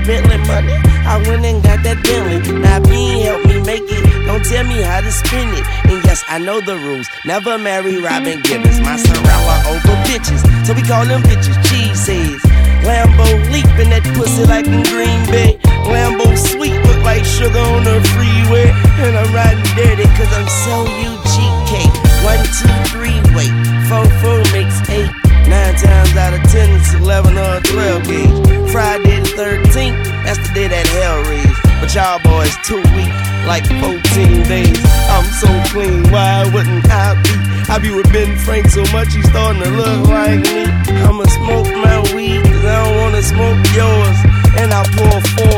Bentley money, I went and got that Bentley. Now being help me make it, don't tell me how to spend it. And yes, I know the rules, never marry Robin Givens. My son Rawa over bitches, so we call them bitches cheeseheads. Lambo leap in that pussy like in Green Bay. Lambo sweet, look like sugar on the freeway. And I'm riding dirty cause I'm so UGK. 1, 2, 3, wait, 4, 4 makes 8. 9 times out of 10 it's 11 or 12 gauge. Friday the 13th, that's the day that hell raised. But y'all boys too weak, like 14 days. I'm so clean, why wouldn't I be? I be with Ben Frank so much he's starting to look like me. I'ma smoke my weed cause I don't wanna smoke yours. And I pour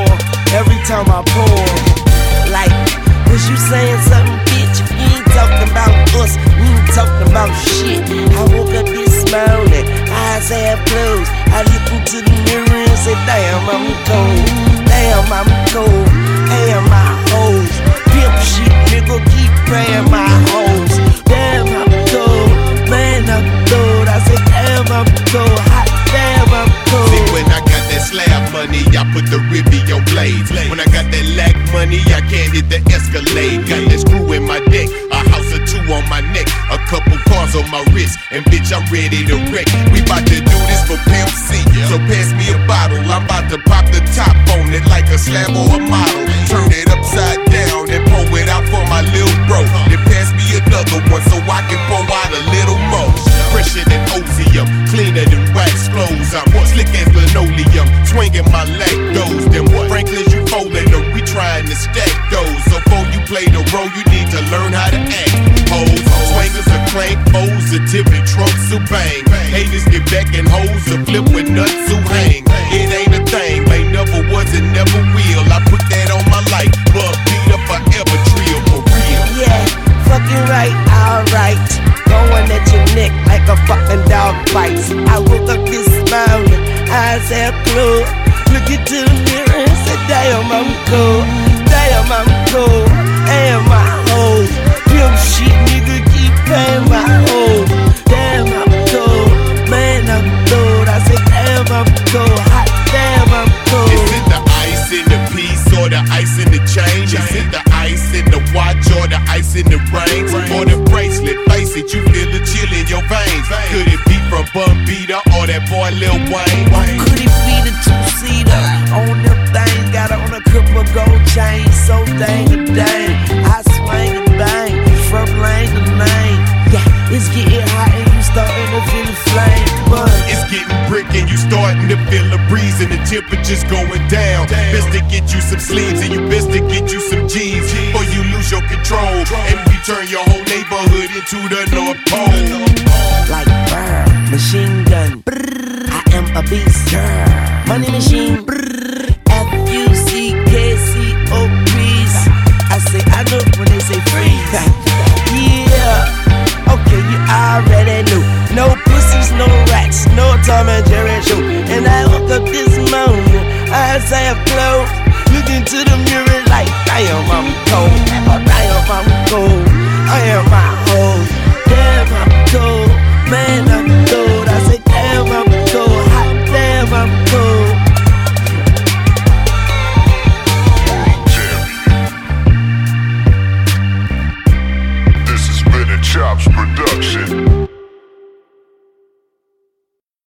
4 every time I pour. Like, was you saying something, bitch? You ain't talking about us, we ain't talking about shit. I woke up this morning, eyes half closed. I look into the mirror and say, damn, I'm cold. Damn, I'm cold. Damn, my hoes. Pimp shit, nigga, keep praying my hoes. Damn, I'm cold. Man, I'm cold. I say, damn, I'm cold. Hot damn, I'm cold. See, when I got that slab money, I put the ribby on blades. When I got that lack money, I can't hit the Escalade. Got that screw in my neck, a house or 2 on my neck, a couple cars on my wrist, and bitch, I'm ready to wreck. We bout to do this for Pimp C, so pass me a bottle. I'm about to pop the top on it like a slab or a model. Turn it upside down and pour it out for my little bro. Then pass me another one so I can pour out a little more. Fresher than ozium, cleaner than wax clothes. I'm slick as linoleum, swinging my lactose. Then what? Franklin's you folding them, we trying to stack those. So before you play the role, you need to learn how to act. Hoes, swingers a clank, foes a tipping, trunks who bang. Haters get back and hoes a flip with nuts who hang. It ain't a thing, ain't never was and never will. I put that on my life, but Peter forever trill for real. Yeah, fucking right, alright. Going at your neck like a fucking dog bites. I woke up this morning, eyes half closed. Look into the mirror and say, damn, I'm cold. Damn, I'm cold. Damn, my hoes. Pimp shit, nigga, keep paying my hoes. Damn, I'm cold. Man, I'm cold. I say, damn, I'm cold. Hot damn, I'm cold. Is it the ice in the piece or the ice in the chain? Is it the ice in the watch or the ice in the rings? Or the bracelet? Face it, you feel the chill in your veins. Could it be from Bun Beater or that boy Lil Wayne? Could it be the 2-seater? On them things, got on a couple gold chain. So dang a dang, I swing and bang from lane to lane. Yeah, it's getting hot and you starting to feel the flame. But it's getting brick and you starting to feel the breeze and the temperature's going down. Best to get you some sleeves and you best to get you some G's before you lose your control and we turn your whole neighborhood into the North Pole. Like brr, machine gun, brr, I am a beast. Grr, money machine. Brr,